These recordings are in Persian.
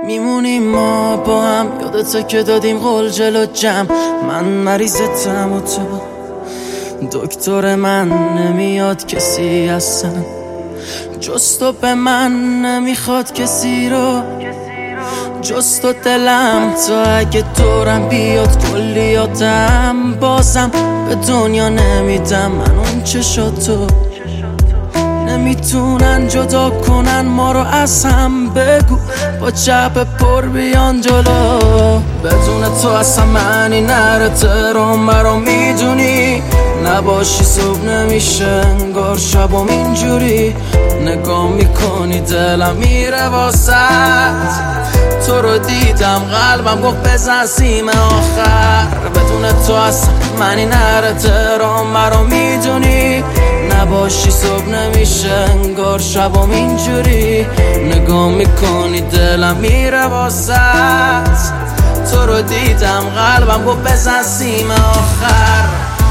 میمونیم ما با هم، یادته که دادیم قول جلو جمع. من مریضتم و تو دکتر، من نمیاد کسی اصلا جز تو به من نمیخواد کسی رو جز تو. دلم تا اگه دورم بیاد کلیاتم، بازم به دنیا نمیدم من اون چشاتو. نمیتونن جدا کنن ما رو از هم، بگو با جبه پر بیان جلو. بدون تو اصلا معنی نره ترام مرا میدونی، نباشی صبح نمیشه انگار شبام اینجوری. نگاه میکنی دلم میره واسط، تو رو دیدم قلبم گفت بزن سیم آخر. بدون تو اصلا معنی نره ترام مرا میدونی، نباشی صبح نمیشه انگار شبام اینجوری. نگاه میکنی دلم میره واسط، تو رو دیدم قلبم گفت بزن سیم آخر.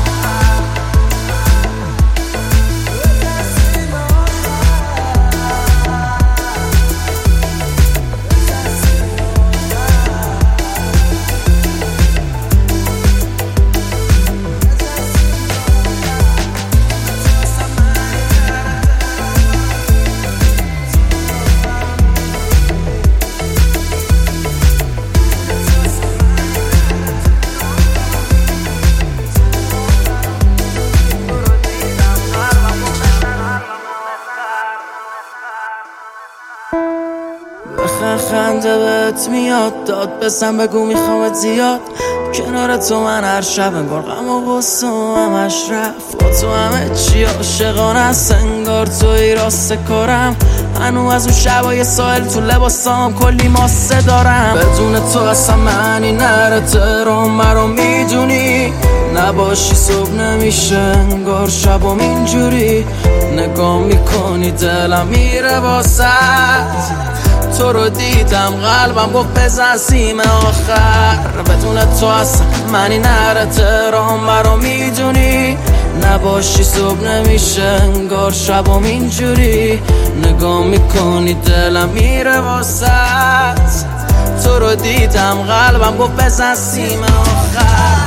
خنده بهت میاد، داد بزن بگو میخوامت زیاد. کنار تو من هر شب انگار غم و غصه همش رفت. با تو همه چی عاشقانه است انگار توی راست کارم. هنو از اون شبای ساحل تو لباسام کلی ماسه دارم. بدون تو اصلا معنی نره ترام مرا میدونی، نباشی صبح نمیشه انگار شبام اینجوری. نگاه میکنی دلم میره واسط، تو رو دیدم قلبم گفت بزن سیم آخر. بدون تو اصلا معنی نره ترام مرا میدونی، نباشی صبح نمیشه انگار شبام اینجوری. نگاه میکنی دلم میره واسط، تو رو دیدم قلبم گفت بزن سیم آخر.